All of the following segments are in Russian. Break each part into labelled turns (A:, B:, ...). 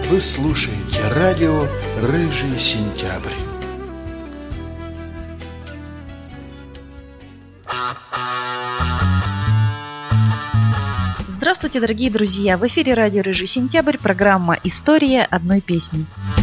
A: Вы слушаете радио «Рыжий сентябрь».
B: Здравствуйте, дорогие друзья! В эфире радио «Рыжий сентябрь», программа «История одной песни».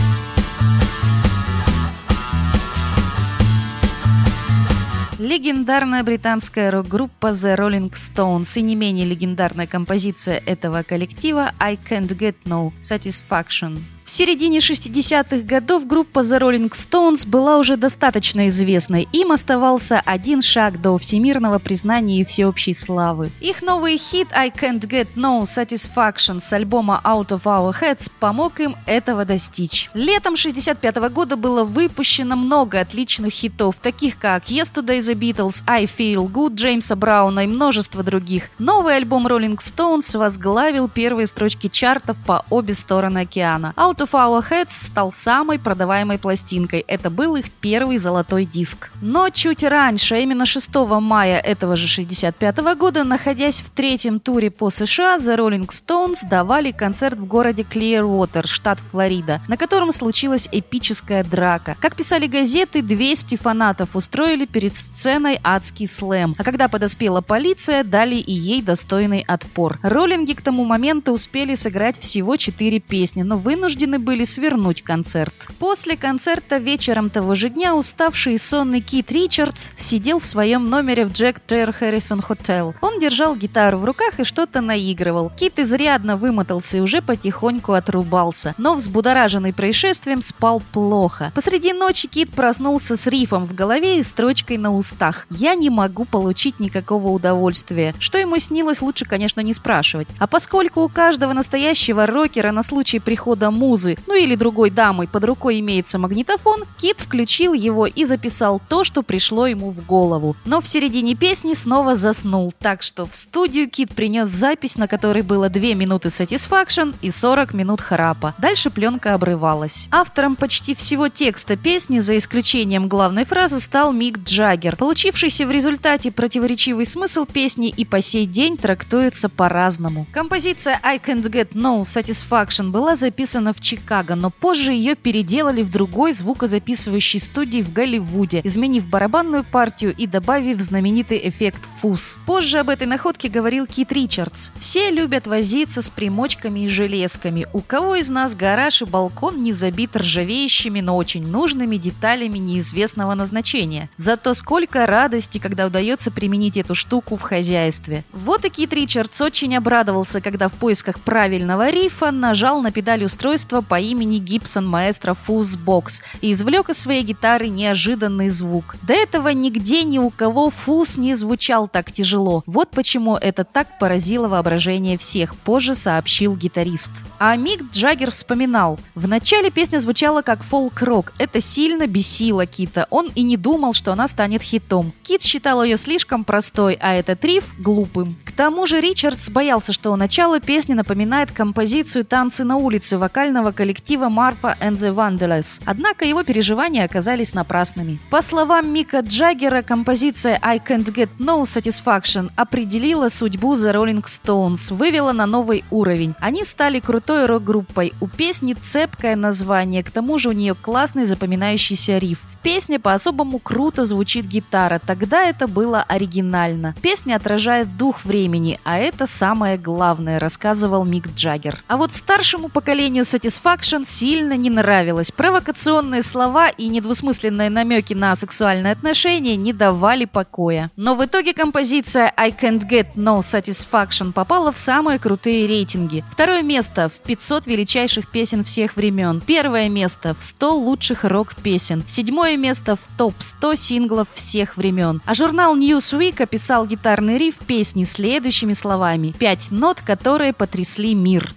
B: Легендарная британская рок-группа The Rolling Stones и не менее легендарная композиция этого коллектива I Can't Get No Satisfaction. В середине 60-х годов группа The Rolling Stones была уже достаточно известной. Им оставался один шаг до всемирного признания и всеобщей славы. Их новый хит I Can't Get No Satisfaction с альбома Out of Our Heads помог им этого достичь. Летом 65 года было выпущено много отличных хитов, таких как Yesterday The Beatles, I Feel Good Джеймса Брауна и множество других. Новый альбом Rolling Stones возглавил первые строчки чартов по обе стороны океана. Out of Our Heads стал самой продаваемой пластинкой. Это был их первый золотой диск. Но чуть раньше, именно 6 мая этого же 65 года, находясь в третьем туре по США, The Rolling Stones давали концерт в городе Клирвотер, штат Флорида, на котором случилась эпическая драка. Как писали газеты, 200 фанатов устроили перед сценой адский слэм, а когда подоспела полиция, дали и ей достойный отпор. Роллинги к тому моменту успели сыграть всего 4 песни, но вынуждены были свернуть концерт. После концерта вечером того же дня уставший и сонный Кит Ричардс сидел в своем номере в Jack Terrier Harrison Hotel. Он держал гитару в руках и что-то наигрывал. Кит изрядно вымотался и уже потихоньку отрубался, но взбудораженный происшествием спал плохо. Посреди ночи Кит проснулся с рифом в голове и строчкой на устах: «Я не могу получить никакого удовольствия». Что ему снилось, лучше, конечно, не спрашивать. А поскольку у каждого настоящего рокера на случай прихода музы, ну или другой дамы под рукой имеется магнитофон, Кит включил его и записал то, что пришло ему в голову. Но в середине песни снова заснул, так что в студию Кит принес запись, на которой было 2 минуты Satisfaction и 40 минут храпа. Дальше пленка обрывалась. Автором почти всего текста песни, за исключением главной фразы, стал Мик Джаггер. Получившийся в результате противоречивый смысл песни и по сей день трактуется по-разному. Композиция I Can't Get No Satisfaction была записана в Чикаго, но позже ее переделали в другой звукозаписывающей студии в Голливуде, изменив барабанную партию и добавив знаменитый эффект фузз. Позже об этой находке говорил Кит Ричардс: «Все любят возиться с примочками и железками. У кого из нас гараж и балкон не забит ржавеющими, но очень нужными деталями неизвестного назначения? Зато сколько радости, когда удается применить эту штуку в хозяйстве». Вот и Кит Ричардс очень обрадовался, когда в поисках правильного рифа нажал на педаль устройства по имени Gibson Maestro Fuzz Box и извлек из своей гитары неожиданный звук. До этого нигде ни у кого фузз не звучал так тяжело. Вот почему это так поразило воображение всех, позже сообщил гитарист. А Мик Джаггер вспоминал: «Вначале песня звучала как фолк-рок. Это сильно бесило Кита. Он и не думал, что она станет хитом. Кит считал ее слишком простой, а этот риф – глупым». К тому же Ричардс боялся, что начало песни напоминает композицию «Танцы на улице» вокального коллектива Martha and the Vandellas. Однако его переживания оказались напрасными. По словам Мика Джаггера, композиция I Can't Get No Satisfaction определила судьбу The Rolling Stones, вывела на новый уровень. Они стали крутой рок-группой. У песни цепкое название, к тому же у нее классный запоминающийся риф. В песне по-особому круто звучит гитара, тогда это было оригинально. Песня отражает дух времени, а это самое главное, рассказывал Мик Джаггер. А вот старшему поколению Satisfaction сильно не нравилось. Провокационные слова и недвусмысленные намеки на сексуальные отношения не давали покоя. Но в итоге композиция I Can't Get No Satisfaction попала в самые крутые рейтинги. Второе место в 500 величайших песен всех времен. Первое место в 100 лучших рок-песен. 7 место в топ-100 синглов всех времен. А журнал Newsweek описал гитарный риф песни следующими словами: 5 нот, которые потрясли мир.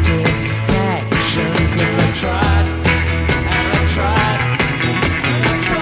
C: Tried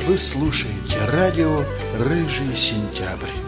A: Вы слушаете радио «Рыжий сентябрь».